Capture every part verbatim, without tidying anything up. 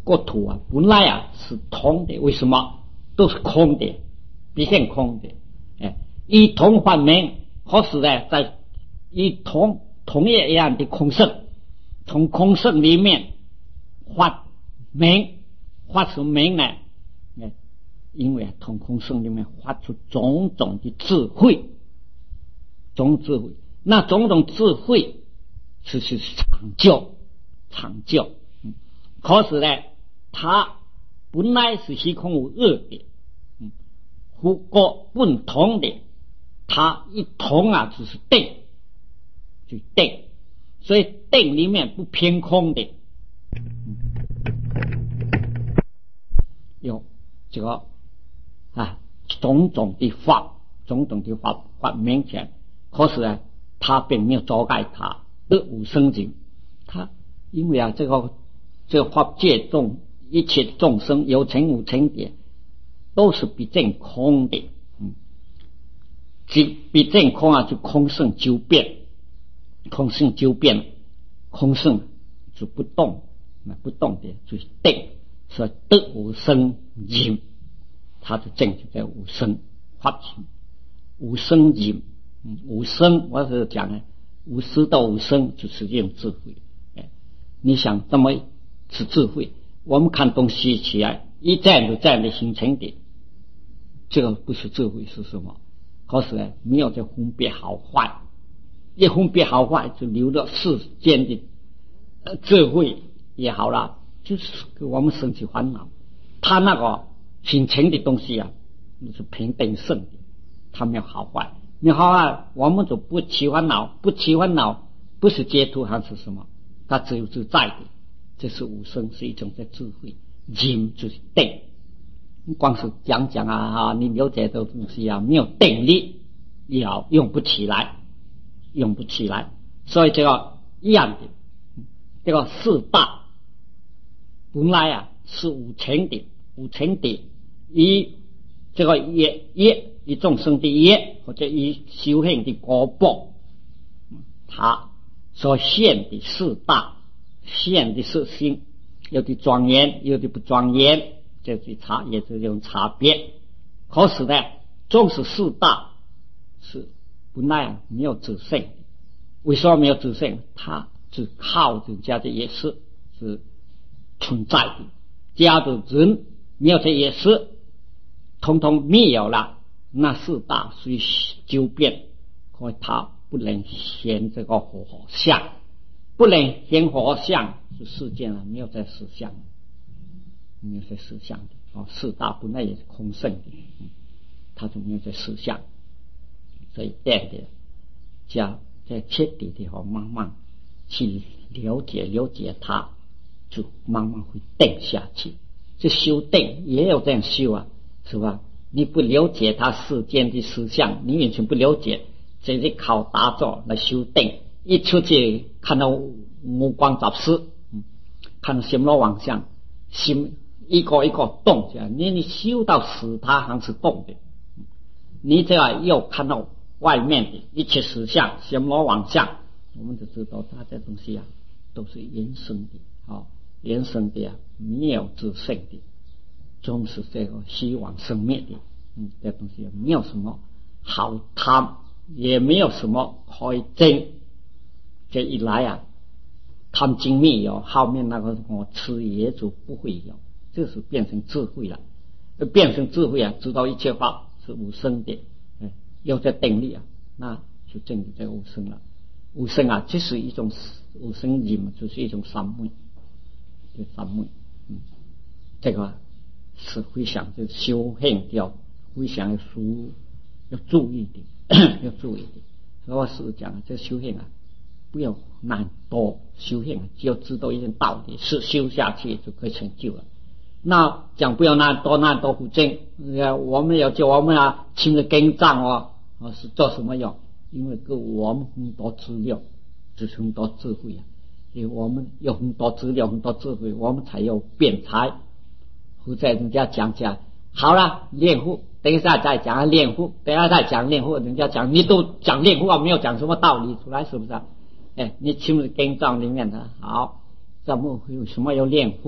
国土啊，本来啊是通的，为什么都是空的，毕竟空的？哎，以通换明，可是呢，在以通同一样的空性，从空性里面发明，发出明呢？哎，因为啊，从空性里面发出种种的智慧，种智慧，那种种智慧是是长久，长久。嗯，可是呢，它本来是虚空无二的，嗯，不过不同的，它一同啊，就是定，就定，所以定里面不偏空的，嗯，有这个啊种种的法，种种的法法明显，可是呢，它并没有遮盖它的无生境，它因为啊这个这个法界中一切众生有情无情的，都是毕竟空的，嗯，毕竟空啊，就空性究变，空性究变，空性就不动，那不动的就是定，所以得无生尽，它的正就在无生法性，无生尽，嗯，无生，我是讲呢，无私到无生，就是这种智慧。哎，你想这么是智慧？我们看东西起来，一站就站的形成的，这个不是智慧是什么？可是呢，没有在分别好坏，一分别好坏就留了世间的、呃、智慧也好啦，就是给我们生起烦恼。他那个形成的东西啊，是平等圣的，他没有好坏。你好坏，我们就不起烦恼，不起烦恼不是解脱还是什么？它自由自在的，这是无生，是一种在智慧。静就是定，光是讲讲啊，你了解这东西啊，没有定力，也用不起来，用不起来。所以这个一样的，这个四大本来啊是无情的，无情的，以这个业业以众生的业，或者以修行的果报，它所现的四大，现的是心，有的庄严，有的不庄严，这是差，也是这种差别。可是呢，纵使四大是本来没有自性，为什么没有自性？它是靠人家的也是是存在的，假如人没有这也是，通通没有了，那四大虽究变，可它不能现这个活相，不能现活相，是世间啊，没有在实相，没有在实相的哦。四大本来也是空性的，嗯，它就没有在实相，所以这样的加在彻底的和慢慢去了解了解它，就慢慢会定下去。这修定也有这样修啊，是吧？你不了解它世间的实相，你完全不了解，这是靠打坐来修定。一出去看到目光杂事，嗯，看到心罗妄想，心一个一个动起来，你你修到死，它还是动的。你这样又看到外面的一切实相，心罗妄想，我们就知道它这东西啊，都是原生的，哦，原生的啊，没有自性的，总是这个虚妄生灭的，嗯，这东西没有什么好贪，也没有什么可以争。这一来啊，贪精密有，后面那个我吃也就不会有，这是变成智慧了。变成智慧啊，知道一切法是无生的，哎，有这定力啊，那就证明这无生了。无生啊，这是一种无生理嘛，就是一种三昧，对三昧，嗯，这个是非常就修行要非常要疏要注意的，要注意的。所以我是讲这修行啊，不要难多修行，只要知道一件道理，是修下去就可以成就了。那讲不要难多难多不正，我们要叫我们啊请个跟账哦，啊是做什么用？因为给我们很多资料，就是很多智慧啊。因为我们有很多资料，很多智慧，我们才有辩才。或者人家讲讲好了练户，等一下再讲练户，等一下再讲练户，人家讲你都讲练户啊，没有讲什么道理出来，是不是啊？哎，你请个跟账里面的好，怎么会有什么要练户？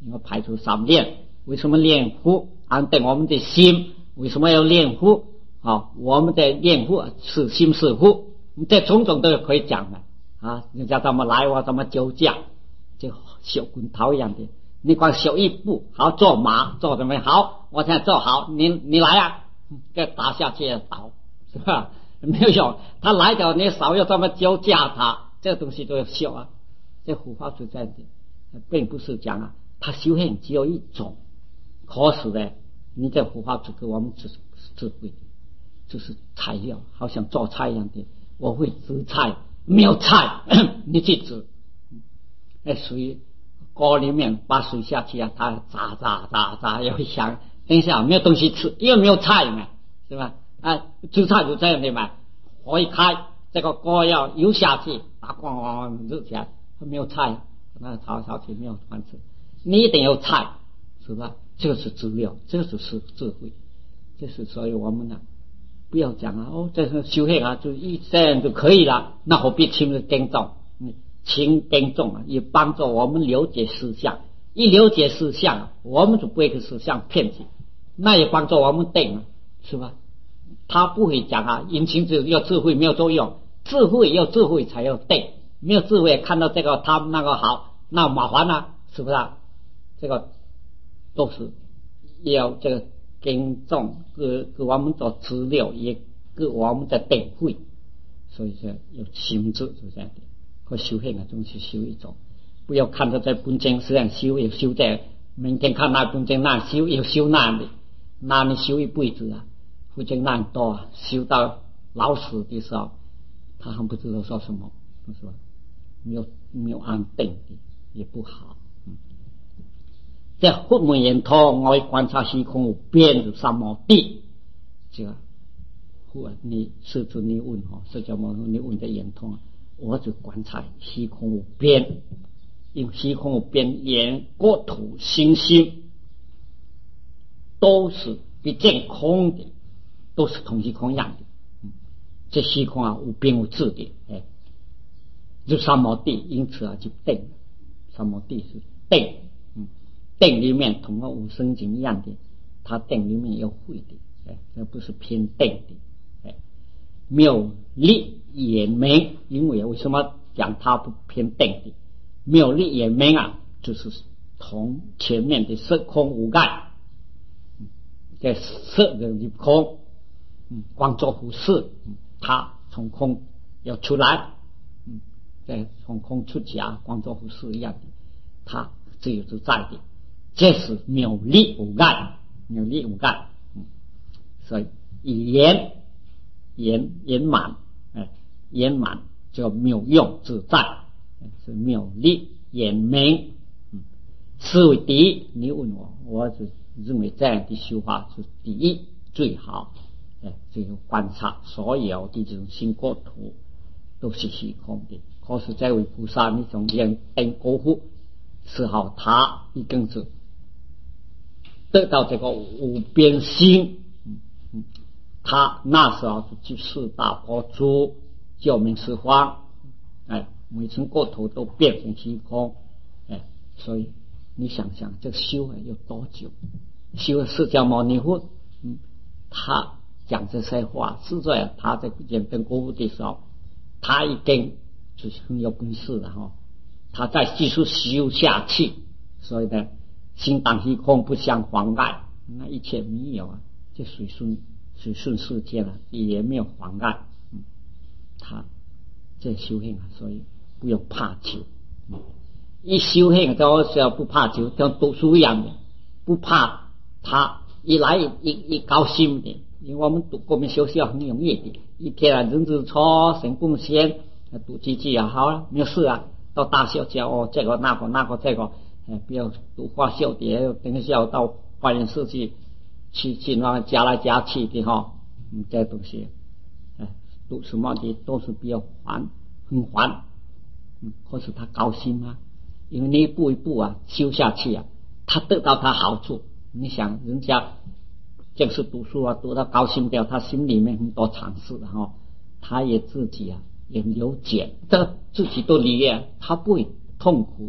因为排除三练。为什么练护？安定我们的心。为什么要练护？啊，我们的练护是心是护，这种种都可以讲的啊。人家怎么来，我怎么就讲，就小滚涛一样的。你光小一步，好做马，做怎么好？我现在做好，你你来啊，给打下去也倒，是吧？没有用，他来了，你少要这么纠架他，这个东西都要修啊。这护法是这样的，并不是讲啊，他修行只有一种，可是呢，你这护法只给我们智智慧，就是材料，好像做菜一样的。我会煮菜，没有菜，你去煮，那水锅里面把水下去啊，它炸炸炸炸，要想等一下没有东西吃，因为没有菜嘛，是吧？啊，煮菜就这样的嘛，火一开，这个锅要油下去，打咣咣热起来，没有菜，那炒炒起没有饭吃，你一定有菜，是吧？这个是资料，这个就是智慧，这是所以我们呢，不要讲啊，哦，这是修行啊，就一这样就可以了，那何必亲自耕种？嗯，勤耕种啊，也帮助我们了解思想，一了解思想，我们就不会被思想骗去，那也帮助我们定了，是吧？他不会讲啊，引擎只有智慧没有作用，智慧要智慧才有定，没有智慧看到这个他们那个好，那麻烦了，是不是啊？这个都是要这个耕种，给给我们做资料，也给我们的定慧，所以说有心智是这样的。和修行啊，总是修一种，不要看到在本经实际上修又修在，明天看那本经那修又修那的，那你修一辈子啊。不经那多啊，修到老死的时候，他还不知道说什么，是吧？没有没有安定的，也不好。嗯，在佛门言通，我观察虚空无边的三摩地，这个，你是指你问哈，释迦牟尼你问的言通，我就观察虚空无边，因为虚空无边，连国土星星都是毕竟空的。都是同虚空一样的，嗯，这虚空啊无边无质的，哎，就三摩地，因此啊就定，三摩地是定，嗯，定里面同个无生经一样的，它定里面有慧的，哎，这不是偏定的，哎，妙力也明，因为为什么讲它不偏定的？妙力也明啊，就是同前面的色空无碍，在色的里空。嗯，光作忽视，嗯，它从空要出来，嗯，在从空出假，光作忽视一样的，它自由自在的，这是妙力无碍，妙力无碍，嗯，所以圆圆圆满，哎，圆满叫妙用自在，是妙力圆明，嗯，是为第一。你问我，我就认为这样的修法是第一最好。这个观察所有的这种新国土都是虚空的，可是这位菩萨你从眼灯过户时候，他已经是得到这个无边心，嗯嗯，他那时候就四大佛祖教明十方，哎，每层国土都变成虚空，哎，所以你想想这修啊有多久？修释迦牟尼佛，嗯，他讲这些话，是这样，他在眼灯过户的时候，他已经就是很有本事了哈。他再继续修下去，所以呢，心当虚空不相妨碍，那一切没有啊，就随顺随顺世界了，也没有妨碍。嗯，他这修行啊，所以不用怕求。嗯，一修行就是要不怕求，像读书一样的，不怕他一来一一一高兴的。因为我们读国民学校很容易的，一天啊人之初神贡献，读几句啊好了，没有事啊。到大学教哦这个那个那个这个，哎，不要读花校的，等一下到化验室去去去那加来加去的哈，嗯，这东西，哎，读什么的都是比较烦，很烦，嗯，可是他高兴吗？因为你一步一步啊修下去啊，他得到他好处。你想人家就是读书啊，读到高兴掉，他心里面很多常识哈，他也自己啊也了解，这自己都理解，他不会痛苦的。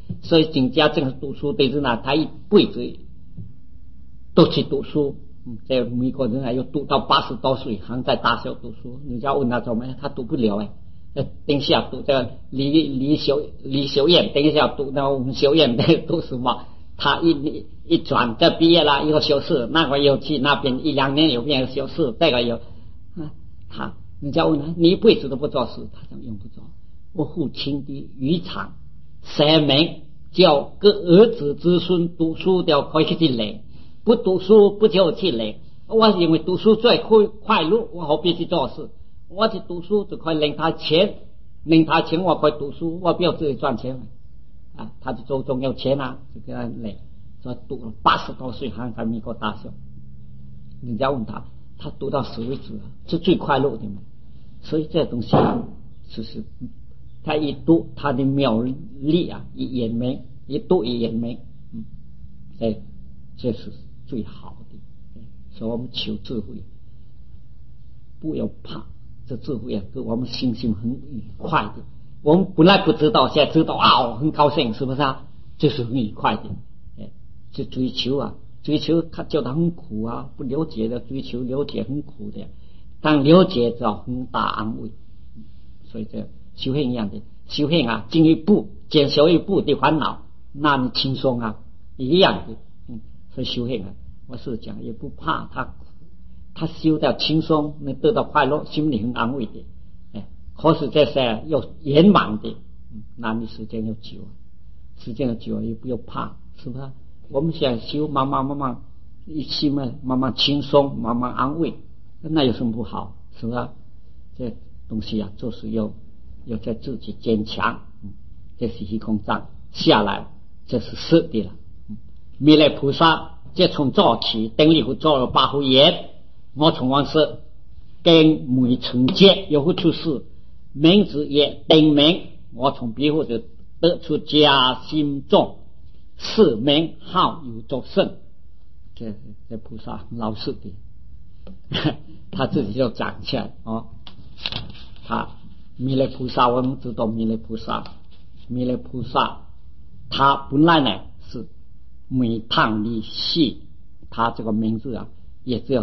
所以景家这个读书对人啊，他一辈子都去读书。在美国人啊，又读到八十多岁还在大学读书。人家问他怎么样，他读不了哎。等一下读这个理理修理修院，等一下读那文修院的读什么？他一一转这毕业了，又修士，那个又去那边一两年又变成修士，这个又啊，他人家问他，你一辈子都不做事，他讲用不着。我父亲的渔场舍命，叫个儿子子孙读书都可以去领。不读书不就去领，我认为读书最快快乐，我何必去做事？我去读书就可以领他钱，领他钱我可以读书，我不要自己赚钱啊！他就周中有钱啊，就给他领。所以读了八十多岁还在美国大学，人家问他，他读到死为止啊，是最快乐的嘛。所以这东西啊，就是他一读他的妙力啊，一眼明，一读一眼明，嗯，哎，这是最好的。所以我们求智慧，不要怕，这智慧啊，给我们心情很愉快的。我们本来不知道，现在知道啊，很高兴，是不是啊？这是很愉快的。哎，这追求啊，追求他叫他很苦啊，不了解的追求了解很苦的，但了解就很大安慰。所以这修行一样的，修行啊，进一步减少一步的烦恼，那你轻松啊，一样的。嗯，所以修行啊，我是讲也不怕他，他修到轻松，能得到快乐，心里很安慰的。哎，可是这些又圆满的，嗯，那你时间又久，时间又久也不要怕，是不是？我们现在修，慢慢慢慢，一起嘛，慢慢轻松，慢慢安慰，那有什么不好？是不是？这东西啊，就是要要在自己坚强。嗯，这是虚空藏下来，这是实的了。嗯，弥勒菩萨这从早起等于做了八福言，我从往事跟每成节有不出世，名字也定名，我从彼后就得出家心重，是名好有作圣。这这菩萨老实的，他自己就讲起来哦。他弥勒菩萨，我们知道弥勒菩萨，弥勒菩萨他本来呢是每趟离系，他这个名字啊，也只有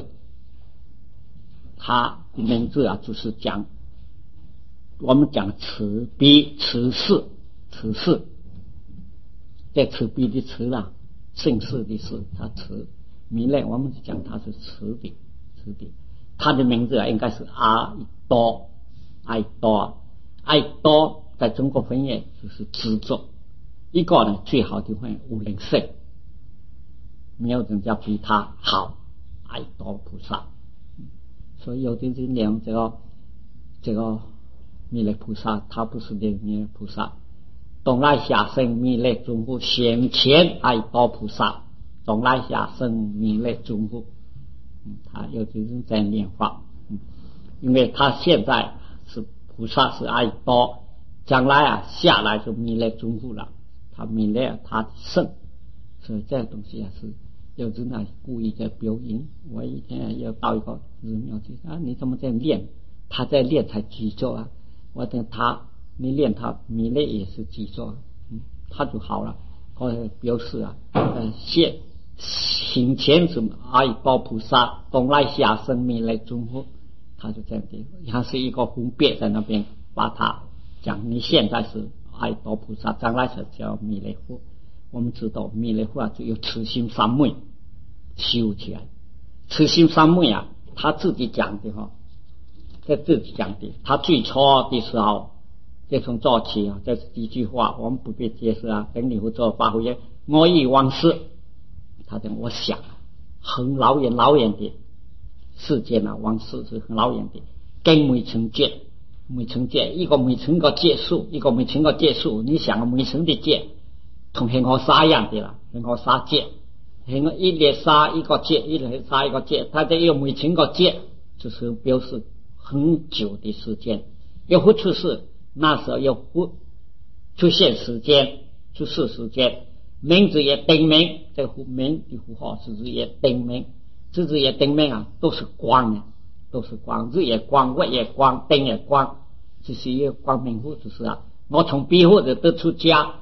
他的名字啊，就是讲我们讲慈悲慈氏，慈氏这慈悲的慈啊，姓氏的氏，他慈弥勒，我们讲他是慈的慈的。他的名字啊，应该是阿多，爱多，爱多，在中国翻译就是知足。一个呢，最好的翻译无灵性，没有人家比他好，爱多菩萨。所以有的人念这个这个弥勒菩萨，他不是念弥勒菩萨，东来下生弥勒尊佛先前爱多菩萨，东来下生弥勒尊佛。嗯，他有的人在念法，嗯，因为他现在是菩萨是爱多，将来啊下来就弥勒尊佛了，他弥勒他圣，所以这东西啊是有人啊故意在表演。我一天要到一个寺庙去啊，你怎么在练？他在练才记住啊。我等他你练他弥勒也是记住，嗯，他就好了。或者表示啊，呃，现行前是爱多菩萨，东来下生弥勒尊佛，他就这样的，他是一个分别在那边把他讲，你现在是爱多菩萨，将来是叫弥勒佛。我们知道弥勒佛啊，就有慈心三昧修起来，慈心三昧啊，他自己讲的哈，在自己讲的，他最初的时候，这从做起啊，这是几句话，我们不必解释啊。等你会做发挥，我忆往事，他讲我想很老远老远的世界啊，往事是很老远的，跟每层界，每层界一个每层个界数，一个每层个界数，你想每层的界同恒河沙一样的啦，恒河沙界，恒河一列沙一个界，一列沙一个界，它这有每层个界，就是表示很久的时间，要不出世。那时候要不出现时间，出世时间，名字也定名，这个名的符号是日也定名，日日也定名啊，都是光的，都是光，日也光，月也光，灯也光，这是一个光明符，就是啊。我从彼后就得出家，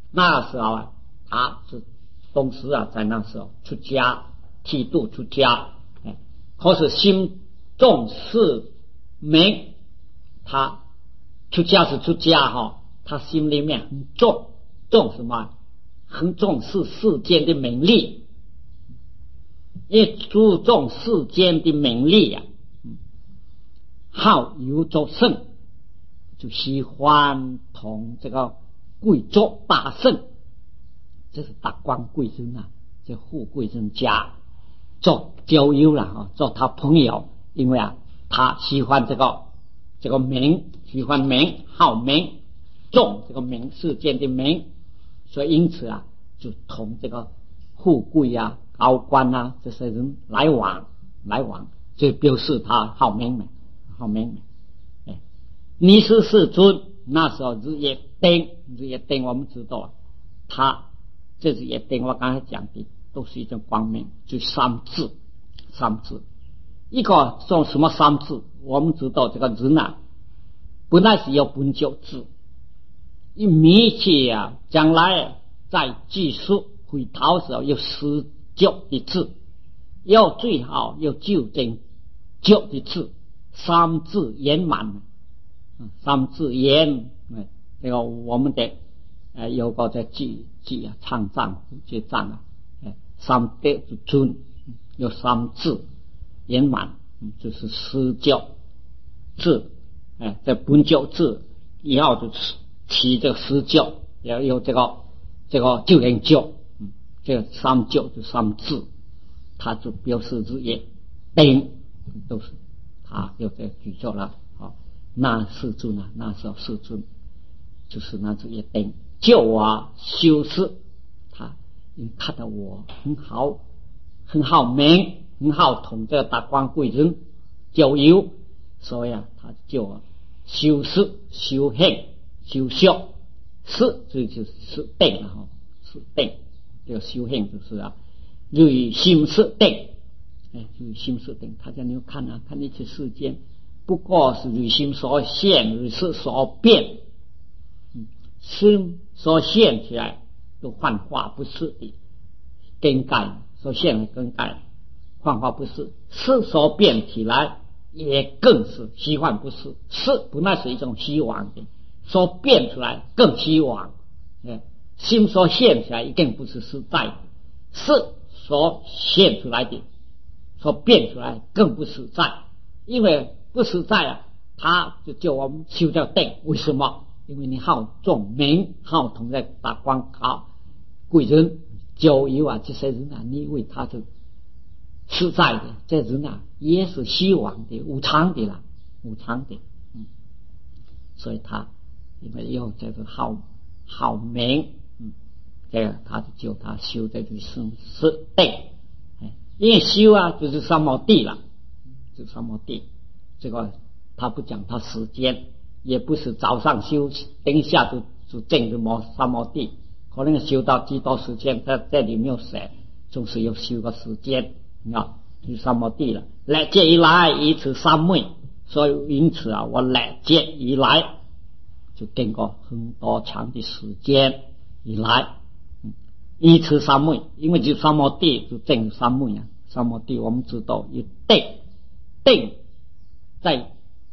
那时候啊，他是同时啊，在那时候出家剃度出家，哎，可是心重视名，他出家是出家哈、哦，他心里面很重重什么？很重视世间的名利，也注重世间的名利啊，好游作胜，就喜欢同这个贵族大圣，这是达官贵人啊，这富贵人家做交友了啊，做他朋友，因为啊，他喜欢这个这个名，喜欢名，好名，重这个名，世间的名，所以因此啊，就同这个富贵啊、高官啊这些人来往来往，就表示他好名门，好名门。哎，尼斯世尊那时候日夜灯，日夜灯我们知道啊，他这日夜灯我刚才讲的都是一种光明，就三智，三智。一个说什么三智？我们知道这个人啊，本来是有本觉智，一迷气啊，将来在技术回头时候有实觉的智，要最好有究竟觉的智，三智圆满。三智圆，这个我们的呃有个在记记啊，唱赞记赞啊，三德之尊，有三智圆满，就是实觉智，哎，在本觉智以后就起这个实觉，要有这个这个究竟觉，嗯，这个三觉就三智，它就表示日夜灯都是他有这个举作了。好，那世尊啊，那时候世尊就是那日夜灯救我修饰，他因看到我很好，很好名，很好同这个达官贵人交友，所以啊，他就我修饰、修行、修学，是这就是定了哈，是定。这个修行就是啊，随心是定，哎，随心是定。大家你看啊，看一切世间，不过是随心所现，随事所变。嗯，心所现起来都幻化不是的更改，所现的更改，幻化不是，事所变起来也更是虚幻不是，是本来是一种虚妄的，所变出来更虚妄。哎，心所现起来一定不是实在的，事所现出来的，所变出来更不实在，因为不实在啊，他就叫我们修掉定。为什么？因为你好重名，好同在达官高贵人交友啊，这些人啊，你以为他是实在的，这人啊也是虚妄的、无常的啦，无常的。嗯，所以他因为有这个好好名，嗯，这个他就叫他修这个生死定。因为修啊，就是三摩地了，就三摩地。这个他不讲他时间，也不是早上修，等一下就就证就摩三摩地，可能修到几多时间，在这里没有写，总是有修个时间啊，就三摩地了。来劫一来，以此三昧，所以因此啊，我来劫一来就经过很多长的时间以来。以此三昧，因为就三摩地就证三昧啊。三摩地我们知道有定，定在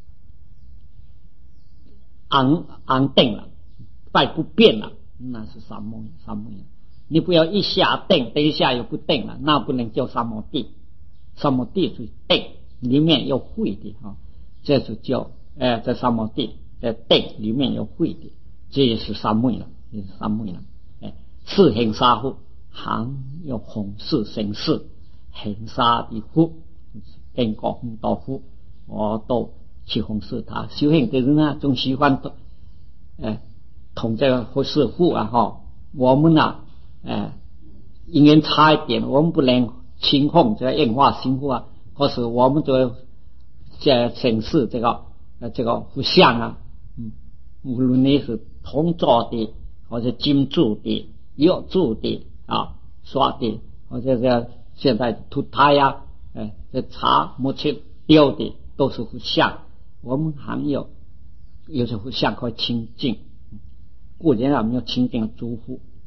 安安定了，在不变了，那是三昧三昧。你不要一下定，等一下又不定了，那不能叫三摩地。三摩地是定里面有慧的啊，这就叫呃在三摩地在定里面有慧的，这也是三昧了，也是三昧了。四行沙夫行有弘誓成事，行沙的夫经过很多夫，我都去弘誓他。修行的人啊，总喜欢的，哎，同这个弘誓夫啊哈。我们啊，哎，因缘差一点，我们不能轻奉这个应化心夫啊。可是我们就这成事这个呃这个佛像啊，嗯，无论你是铜做的或者金铸的。药铸的啊，刷的，或者是现在涂胎呀，哎，这茶木器雕的都是佛像。我们还有有些佛像可以清净，固然啊没有清净的诸佛，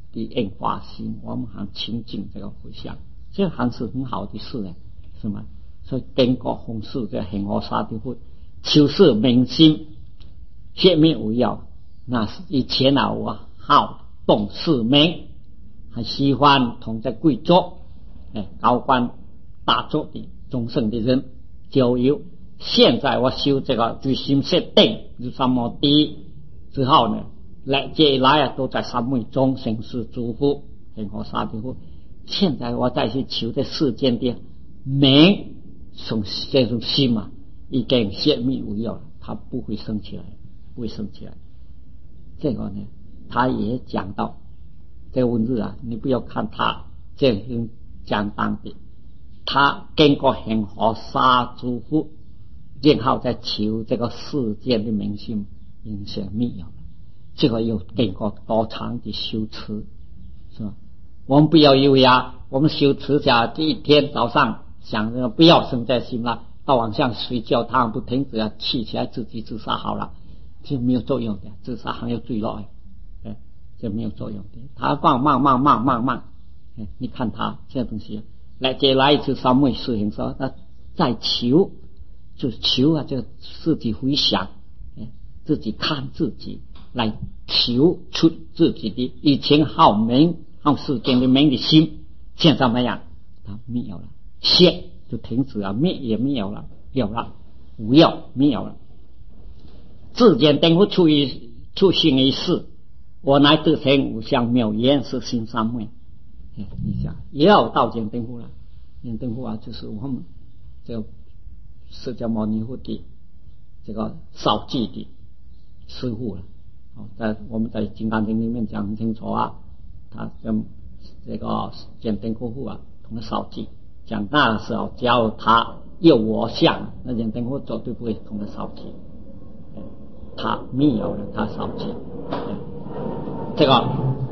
的应化心，我们还亲近这个佛像，这还是很好的事呢，是吗？所以经过弘誓这恒河沙的佛，求是明心，显密为要。那是以前啊，我好动世名，还喜欢同在贵族、哎高官大族的众生的人交友。现在我修这个最心设定有什么的之后呢，来接来啊都在三昧中行事祝福恒河沙的佛。现在我再去求这世间的名，从这种心啊，已经显密为要了，它不会升起来，不会升起来。这个呢，他也讲到这个文字啊，你不要看他这很简单的，他经过恒河沙祝福，然后再求这个世间的明心，影响密要了。这个又经过多长的修持，是吧？我们不要以为啊，我们修持下这一天早上想着不要生在心了，到晚上睡觉他不停止啊，气起来自己自杀好了，这没有作用的，自杀还有坠落，哎，这没有作用的。他慢慢慢慢慢慢，哎，你看他这东西，来接来一次三昧四行说，他在求，就是求啊，就自己回想，哎，自己看自己，来求出自己的以前好名好世间的名的心，现在没有，他没有了，现就停止了，灭也没有了，有了，无有没有了。自见灯佛出于出行一事，我乃得成无相妙言是心三昧。哎，你想也要到见灯佛了，见灯佛啊，就是我们这个释迦牟尼佛的这个少记的师父了。哦，在我们在《金刚经》里面讲很清楚啊，他跟这个见灯佛父啊同个少记讲那时候，只要他有我相，那见灯佛绝对不会同个少记。他没有了，他少记，这个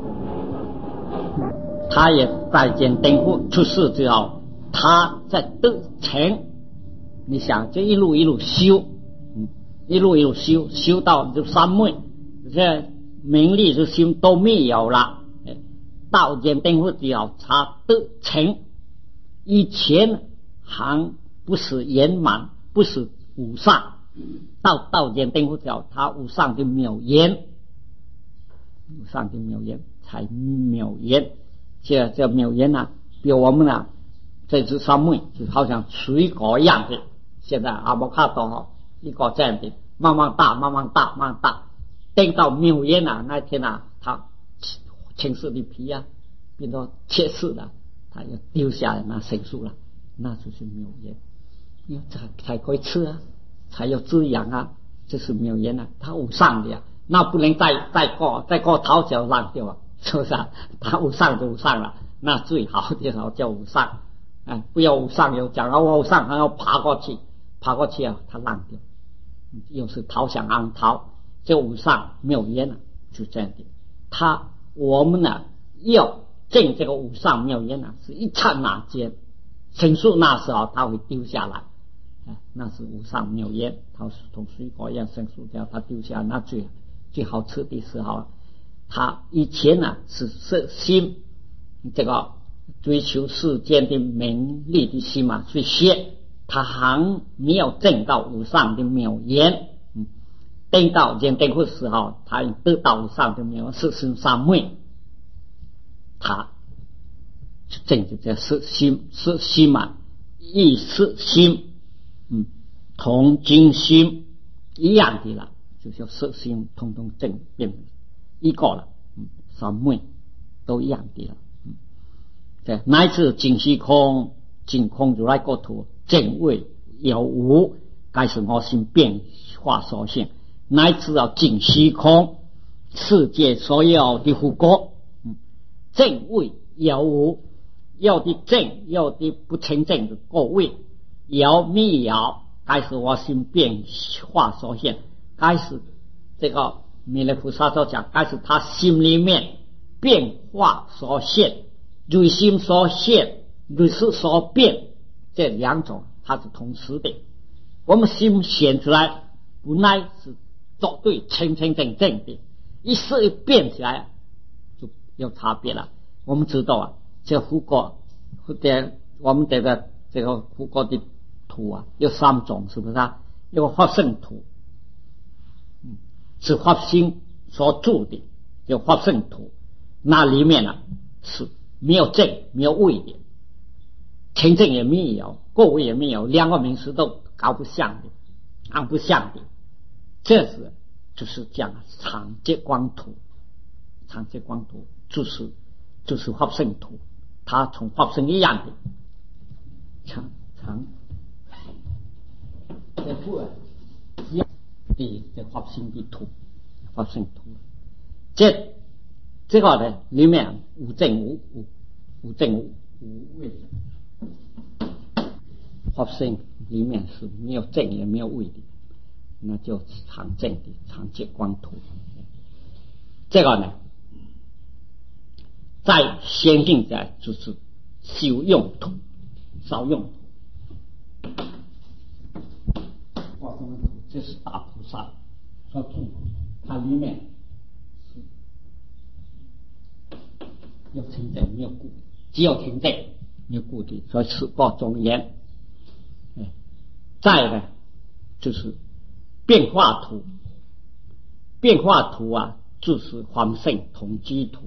他也在见灯佛出世之后，他在得成，你想这一路一路修，嗯，一路一路修，修到就三昧，这名利之心都没有了。到见灯佛之后，他得成，以前还不是圆满，不是无上。到到见灯佛之后，他无上的妙言，无上的妙言才妙言。这这妙言啊，比我们啊这次三昧就好像水果一样的。现在阿摩卡多一个这样的，慢慢大，慢慢大，慢慢大。等到妙言啊，那天啊，他青色的皮啊，变成切丝了，他要丢下来那成熟了，那就是妙言，因为才才可以吃啊。才有滋养啊，这是妙言啊，它无上的呀、啊，那不能再再过再过头就烂掉啊，是不是啊？它无上就无上了，那最好的时候叫无上，哎，不要无上有讲到无上还要爬过去，爬过去啊，它烂掉，又是逃向安逃，这无上妙言啊，就这样的。他我们呢、啊、要证这个无上妙言啊，是一刹那间，成熟那时候他会丢下来。那是无上妙言，它是同水果一样生熟掉，它丢下那最最好吃的时候，他以前呢、啊、是是心这个追求世间的名利的心嘛，所以先他还没有证到无上的妙言，嗯，等到见灯佛时候，他得到无上的妙言是心三昧，他证的这是心是心嘛，意是心。嗯，同精心一样的了，就叫色心通通正变一个了。嗯，三昧都一样的了。嗯，这乃至净虚空，净空如来国土，正位有无，该是我心变化所现。乃至到净虚空，世界所有的护国，嗯，正位有无，有的正，有的不成正的各位。有密有，该是我心变化所现，该是这个弥勒菩萨所讲，该是他心里面变化所现，如心所现，如是所变，这两种它是同时的。我们心显出来，本来是绝对清清正正的，一时一变起来，就有差别了。我们知道啊，这佛国或者我们这个这个佛国的土啊，有三种，是不是啊？有法圣土，嗯，是法心所住的，叫法圣土。那里面啊是没有正没有位的，清正也没有，过位也没有，两个名词都高不相的，安不相的。这是就是讲常寂光土，常寂光土就是就是法圣土，它从法身一样的常常这土啊一样的这法身的土，法圣土。这这个呢里面无正无无无正无无位，法身里面是没有正也没有位的，那就常正的常寂光土。这个呢在先进在就是修用土少用土，法身土这是大菩萨所住，它里面是有清正没有固，只有清正没有固的，所以是报庄严。再呢就是变化图，变化图啊就是方胜同居图，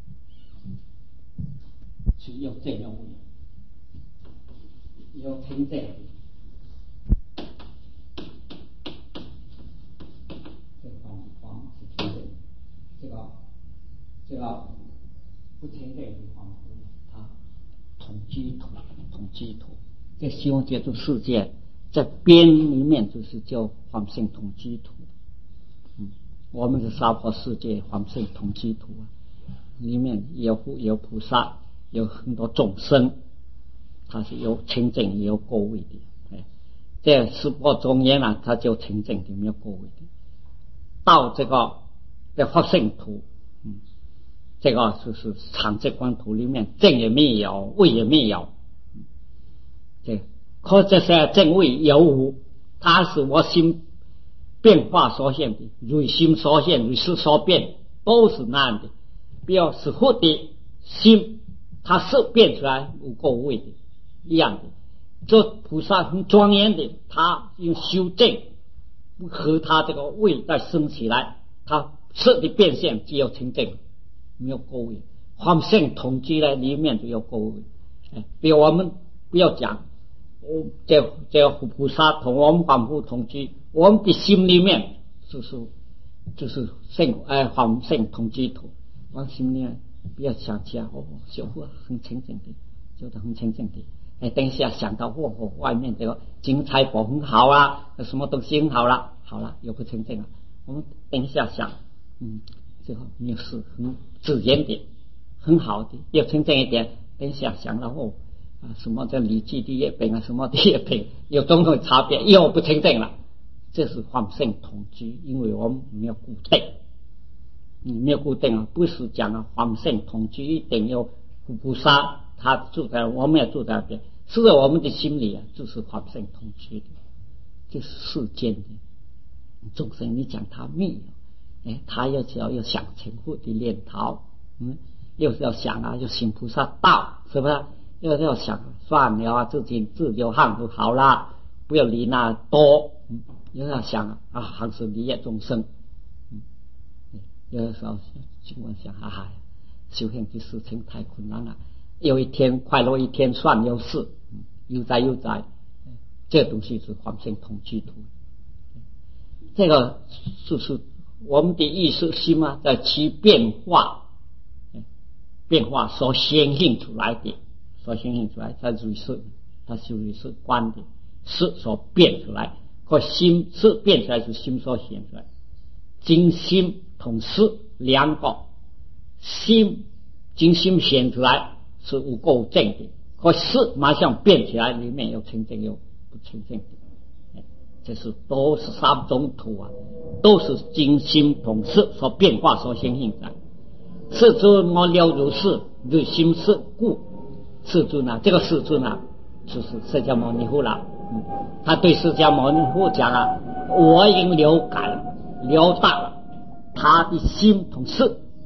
是有这样的，有清正，这个方方是清正，这个这个不清正的方它同居图，同居图，在西方接触世界。在边里面就是叫方胜同居土，嗯，我们的娑婆世界方胜同居土啊，里面有有菩萨，有很多众生，它是有清正也有过位的，哎，这十波中间啊，它就清正的没有过位的。到这个这法胜土，嗯，这个就是常寂光土里面正也没有，位也没有，嗯，这。可这些正位有无，它是我心变化所现的，随心所现，随事所变，都是那样的。比如是佛的心，它是变出来无过位的，一样的。这菩萨很庄严的，他用修正和他这个位再升起来，他色的变现只有清正，没有过位。方胜同居呢，里面就有过位。哎，比如我们不要讲。这这菩萨同我们凡夫同居，我们的心里面就是就是圣哎方胜同居土，往心里面不要想起来哦，修复很清净的，修得很清净的。哎，等一下想到哦哦，外面这个金财宝很好啊，什么东西很好了，好了又不清净了。我们等一下想，嗯，最后没有事，很自然的，很好的，要清净一点。等一下想到哦。啊，什么叫礼记第一品啊？什么第一品有种种差别，又不清正了。这是方胜同居，因为我们没有固定，你没有固定啊，不是讲啊方胜同居一定有菩萨，他住在我们也住在那边，是在我们的心里啊，就是方胜同居的，就是世间的众生。你讲他没有，哎，他要只要有想成佛的念头，嗯，又是要想啊，有行菩萨道，是不是？要要想算了啊，自己自流汗就好了，不要理那多。嗯，又要想啊，还是利益众生。嗯，有的时候情况想，哈哈，修行的事情太困难了。有一天快乐一天算有事，嗯，悠哉悠哉。这东西是方胜同居土。这个就是我们的意识心啊，在其变化，变化所显现出来的。所显现出来，它随事，它是随事观的，事所变出来，和心事变出来是心所显出来，精心同事两个，心精心显出来是无垢正的，和事马上变起来，里面有清净有不清净的，这是都是三种土啊，都是精心同事所变化所显现出来。世尊我了如是，如心是故。世尊啊，这个世尊啊，就是释迦牟尼佛了。嗯，他对释迦牟尼佛讲啊，我已经了解了，了达了他的心同事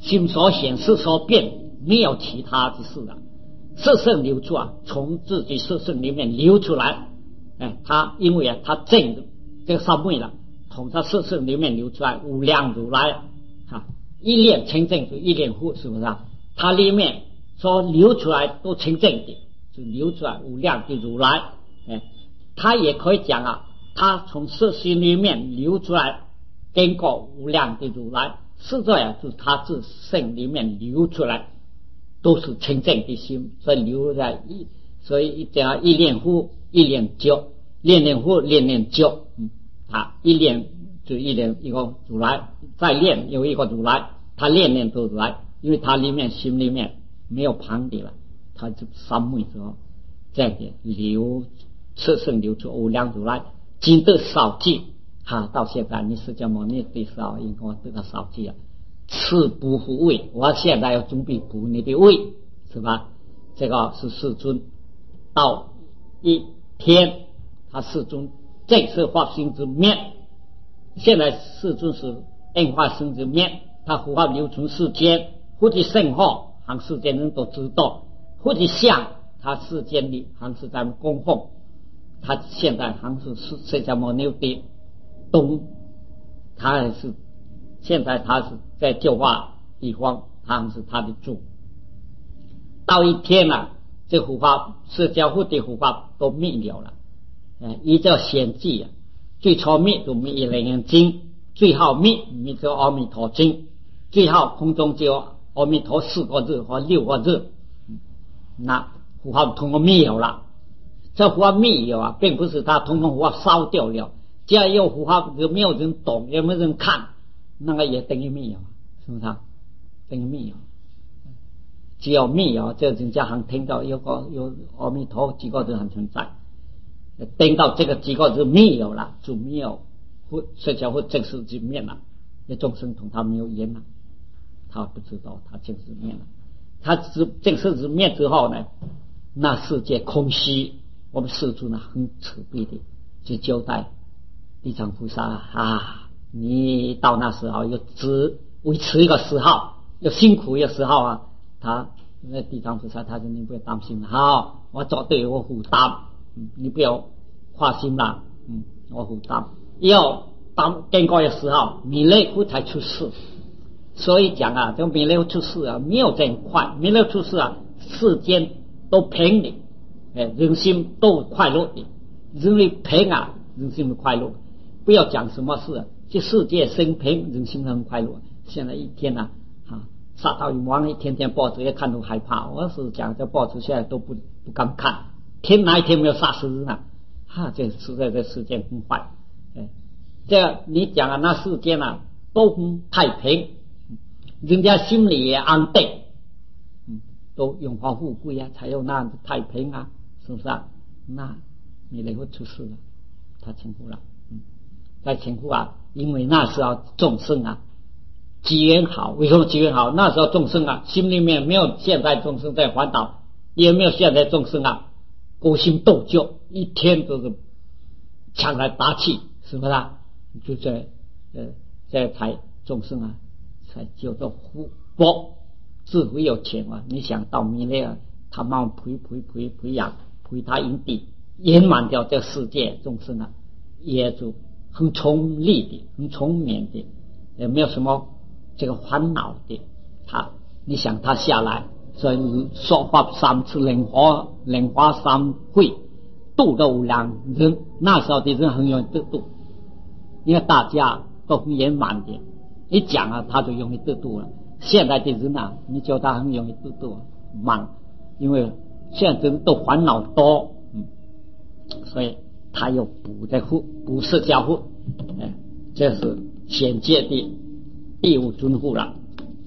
心所显事所变，没有其他的事了。色圣流出啊，从自己色圣里面流出来。哎，他因为啊，他正这个三昧了，从他色圣里面流出来无量如来啊，一念清净就一念护，是不是啊？它里面所流出来都清净的，就流出来无量的如来。哎，他也可以讲啊，他从色心里面流出来，经过无量的如来，实在啊，就是他自性里面流出来，都是清净的心，所以流在一，所以一讲一念护，一念觉，念念护，念念觉，嗯，啊，一念就一念一个如来，再念有一个如来，他念念都如来，因为他里面心里面没有旁的了，他就三昧之后，这样的流色圣流出无量如来，经得少记，哈，到现在你释迦牟尼对少应该得到少记啊，次不复位，我现在要准备补你的位，是吧？这个是世尊到一天，他世尊正式化身之面，现在世尊是应化身之面，他护法流传世间，或者圣号，行世间人都知道，或者像他世间里行是在供奉，他现在行是释迦牟尼的东，他还是现在他是在教化地方，他还是他的主。到一天啊，这护法释迦佛的护法都灭了了，呃，依照显记啊，最初灭就灭一楞严经，最后灭灭这阿弥陀经，最后空中只有阿弥陀四个字和六个字，那护法通通灭了。这护法灭了啊，并不是他通通护法烧掉了，只要有护法有没有人懂，有没有人看，那个也等于灭了，是不是啊？等于灭了。只有灭了，这人家还听到有个有阿弥陀几个字还存在，听到这个几个字灭了了，就没有释迦佛正式之面了，那众生同他没有缘了，他不知道他正式面了，他正式之面之后呢，那世界空虚，我们世尊呢很慈悲的就交代地藏菩萨啊，你到那时候要只维持一个时号，要辛苦一个时候啊。他那地藏菩萨他说你不要担心了，好，我做对我负担，嗯，你不要花心了，嗯，我负担。要当经过的时候，弥勒佛才出世，所以讲啊，这弥勒佛出世啊，没有这么快，弥勒出世啊，世间都平的，哎，人心都快乐的，人类平啊，人心都快乐。不要讲什么事，这世界生平，人心很快乐。现在一天啊，啊。杀到一网，一天天报纸也看都害怕。我是讲这报纸现在都不不敢看，天哪一天没有杀死人啊！哈，这实在这世界很坏。哎，这你讲啊，那世间啊都很太平，人家心里也安定，嗯，都荣华富贵啊，才有那太平啊，是不是啊？那你来会出事了，他称呼了，嗯，在称呼啊，因为那时候众生啊。机缘好，为什么机缘好？那时候众生啊，心里面没有现在众生在烦恼，也没有现在众生啊勾心斗角，一天都是抢来打去，是不是啊？就在呃，这才众生啊，才叫做福报，智慧有钱啊！你想到弥勒啊，他慢慢培培培培养，培他因地，圆满掉这世界众生啊，也就很聪利的，很聪明的，也没有什么。这个烦恼的，他你想他下来，所以说法三次莲花莲花三会度了无量人，那时候的人很容易得度，因为大家都很圆满的，一讲啊他就容易得度了。现在的人啊，你叫他很容易得度慢，因为现在人都烦恼多，嗯，所以他又补在护补释迦佛，哎，这是显界的。第五尊护了，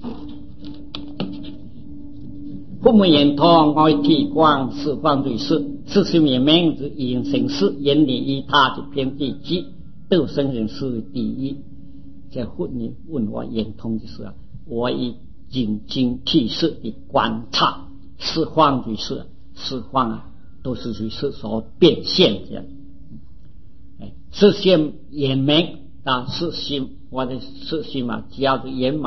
父母言通爱体光四方对事，四十名名之言行事，眼里依他之偏地基，斗生人事为第一。这父母问我言通的事啊，我以眼睛体识的观察四方对事，四方啊都是对事所变现的，哎，视线眼明啊，视心。我的事情嘛，只要是圆满，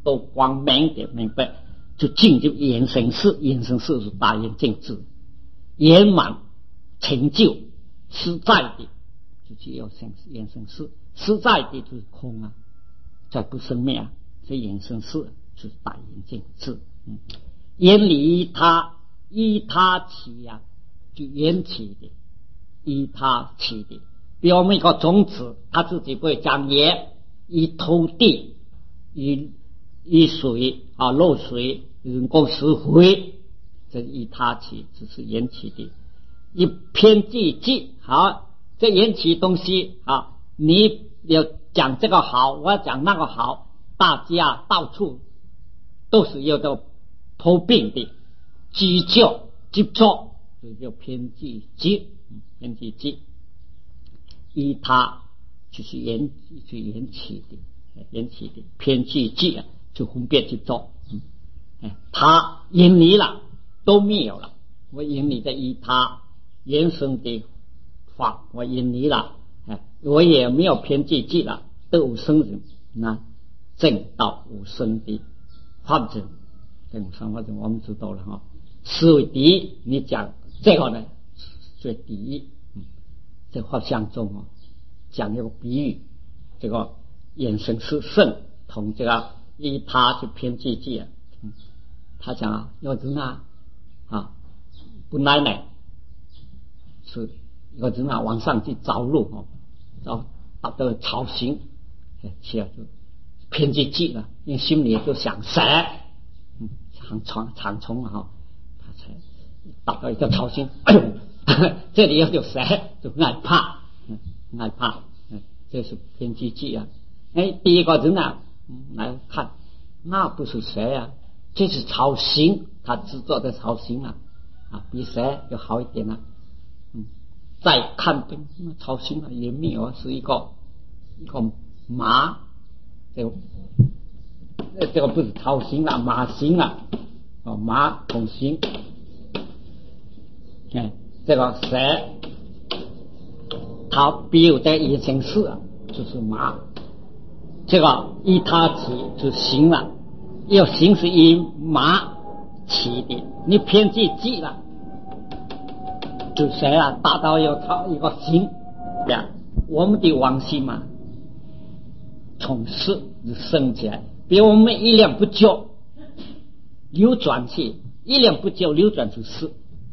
都光明的明白，就进入延伸式。延伸式是大圆净智，圆满成就实在的，就是要生延伸式。实在的就是空啊，再不生灭啊，所以延伸式就是大圆净智。嗯，远离他，依他起呀、啊，就缘起的，依他起的。比如我们一个种子，它自己不会长叶，依土地，依依水啊，漏水，人工施肥，这依他起，这是缘起的。一偏激激，好，这缘起东西啊，你要讲这个好，我要讲那个好，大家到处都是有的偷病的，计较执着，这叫偏激激，偏激激。依他就是缘，是缘起的，缘起的偏激激啊，就分别执着。嗯，哎，他远离了都没有了，我远离的依他原生的法，我远离了，哎，我也没有偏激激了，得无生人，那正道无生的法则，这无生法则我们知道了哈。思维第一，你讲这个呢，最第一。在法相中哦，讲一个比喻，这个眼神是圣同这个依他就偏激激啊，嗯，他讲啊，有人啊啊，本来呢是有人啊往上去找路哦，找达到草行，去啊就偏激激了，因为心里就想蛇，嗯，长虫长虫啊哈，他才达到一个草行，哎呦。这里要有蛇就害怕，嗯，害怕，嗯，这是偏激激啊。哎，第一个人啊，嗯，来看，那不是蛇啊，这是草形，他制作的草形啊，啊，比蛇要好一点啊。嗯，再看对，那草形啊也没有，是一个一个马，这个这个不是草形啊，马形啊，哦，马同形，哎。这个蛇，它比如在一生事啊，就是马。这个依他起就行了，要行是以马起的，你偏激激了，就蛇啊，达到要它一个行呀。我们的往昔嘛，从事就升起来，比如我们一念不久流转去，一念不久流转出事。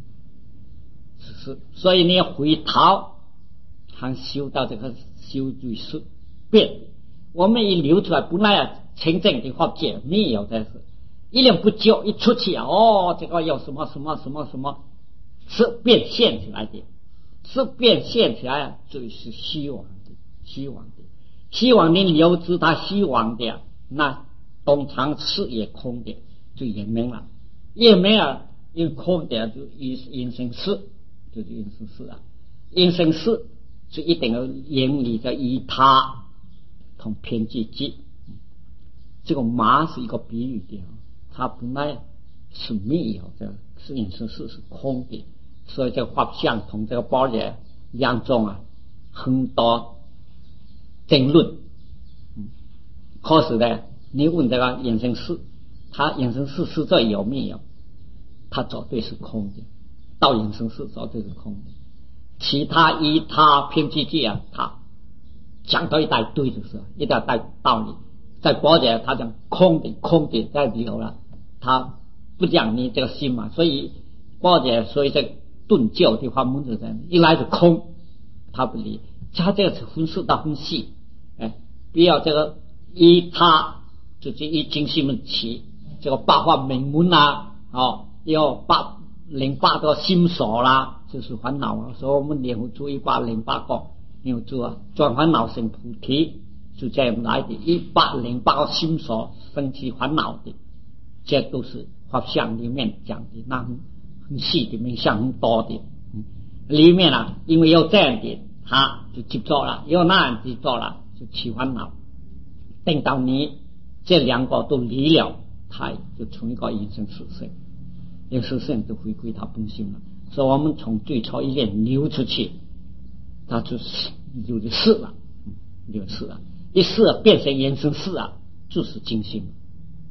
所以你要回头，还修到这个修罪是变。我们一流出来，本来啊清净的法界没有的是，一念不久一出去啊，哦，这个有什么什么什么什么，是变现起来的，是变现起来啊，就是虚妄的，虚妄的，虚妄你留知它虚妄的，那通常是也空的，就也明了，也没有因空的就因生事。就是因生事啊，因生事就一定要严厉的依他同偏激激。这个马是一个比喻的，它本来是没有的，是因生事是空的，所以这个法相同这个般若两种啊，很多争论。嗯，可是呢，你问这个因生事，它因生事实在有没有？它绝对是空的。道因生事绝对是空的，其他依他偏激激啊，他讲到一大堆就是一大堆道理，在般若他讲空的空的在里头了，他不讲你这个心嘛，所以般若所以这顿教的话门子在一来是空，他不理，他这个是分析到很细，哎，不要这个依他就是依精细们起这个八法名门啊，哦，要八。零八个心所啦，就是烦恼啊。所以我们念佛做一百零八个，念佛做啊，转烦恼成菩提，就这样来的。一百零八个心所生起烦恼的，这都是法相里面讲的，那很很细的，面相很多的。嗯，里面啊，因为有这样的，他就执着了；有那样执着了，就起烦恼。等到你这两个都离了，他就从一个因生事性。因生事就回归它本性了，所以我们从最初一念流出去，它就是有的事了，有的事了，一事变成因生事啊，就是精性，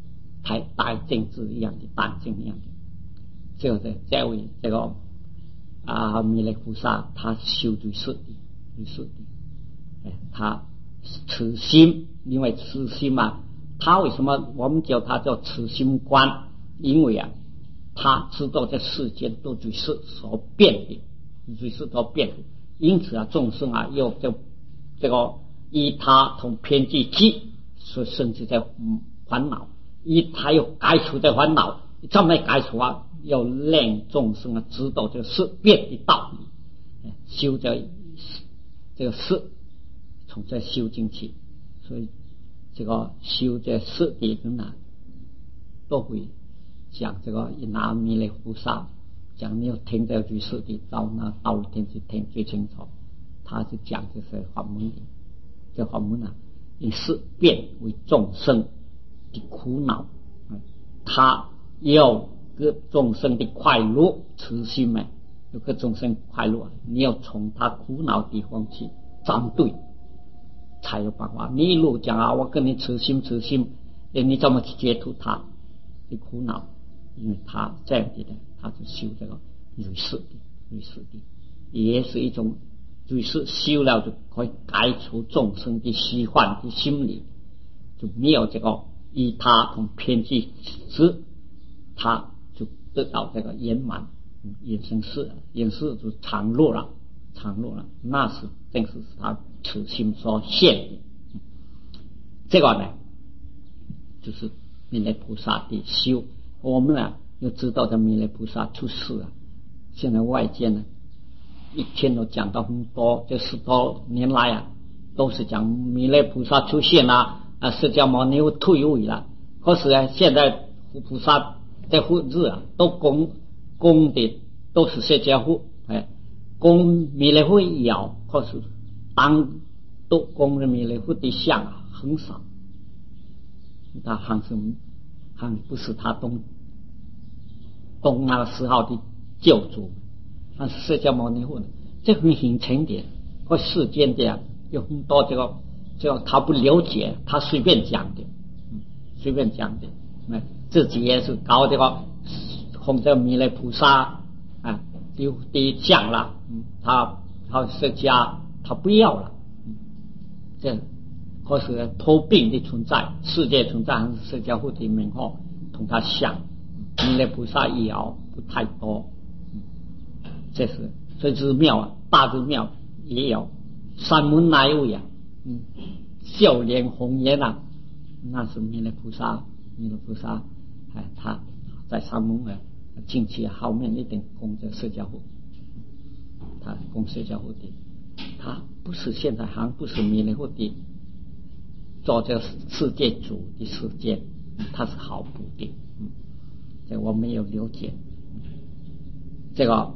太大政治一样的弹性一样的，就是这位这个啊弥勒菩萨，他修最实的，最实的，哎，他慈心，因为慈心嘛，他为什么我们叫他叫慈心观？因为啊，他知道这世间都最是所变的，最是所变的，因此啊，众生啊，又就这个依他同偏见机，所以甚至在烦恼。一他又改除这烦恼，这么改除啊，要令众生啊知道这个事变的道理，修这这个事，从这修进去，所以这个修这事的人啊，都会讲这个拿弥勒菩萨讲，你要听这句事的，到那到了天去听最清楚，他是讲这些法门的，这法门啊，以事变为众生的苦恼，他要给众生的快乐，慈心嘛，要给众生快乐，你要从他苦恼地方去站对，才有办法。你一路讲啊，我跟你慈心慈心，你怎么去解脱他的苦恼？因为他这样子的，他就修这个瑞士的，瑞士的，也是一种瑞士修了就可以改除众生的虚幻的心理，就没有这个依他同偏激时，他就得到这个圆满，眼生事，眼世就长乐了，长乐了，那是正是他此心所现的。这个呢，就是弥勒菩萨的修。我们呢又知道这弥勒菩萨出世啊，现在外界呢一天都讲到很多，这十多年来啊，都是讲弥勒菩萨出现啦。啊，释迦牟尼退位了，可是呢，现在菩萨在护日啊，都供供的都是释迦佛，哎，供弥勒佛有，可是当都供的弥勒佛的像啊很少，他还是还不是他东东那个时候的救主，他是释迦牟尼佛的，这很形成的，和世间的有很多这个。就他不了解，他随便讲的，嗯，随便讲的，那自己也是搞这个哄着弥勒菩萨啊，的的像了，嗯，他他释迦他不要了，嗯，这可是托病的存在，世界存在还是释迦佛的名号同他像，弥勒菩萨也要不太多，嗯，这是所以寺庙啊，大寺庙也有三门哪一位啊？嗯，笑脸红颜啊，那是弥勒菩萨，弥勒菩萨，哎，他在山门啊，进去后面一定供着释迦佛，他供释迦佛的，他不是现在还不是弥勒佛的，做这世界主的世界，他是好补的，嗯，这我没有了解，这个。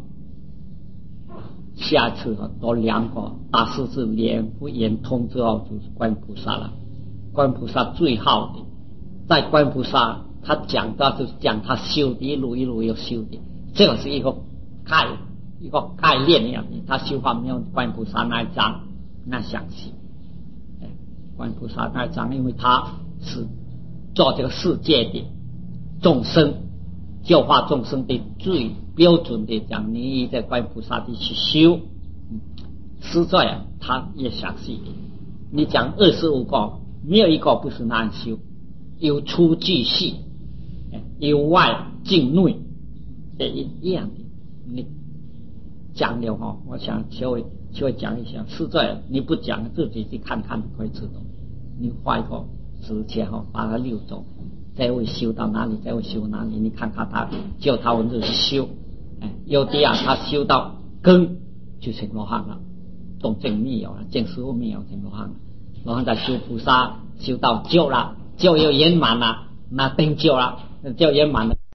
下次啊，多两个大势至连不圆通之后，就是观菩萨了。观菩萨最好的，在观菩萨他讲到就是讲他修的一路一路有修的，这个是一个概一个概念一样的。他修法没有观菩萨那一章那详细。哎，观菩萨那一章，因为他是做这个世界的众生教化众生的最标准的讲，你在观菩萨的去修，嗯，实在啊，他也详细的。你讲二十五个，没有一个不是那样修，有出即细，有外境内，这一一样的。你讲了哈，我想稍微稍微讲一下，实在你不讲自己去看看可以知道。你画一个直线哈，把它溜走。再会修到哪里，再会修哪里，你看看他叫他文字修，哎，有的啊，他修到根就成罗汉了，动静没有了，见师傅没有成罗汉了，罗汉在修菩萨修到救了，救又圆满了，那等救了，救圆满了。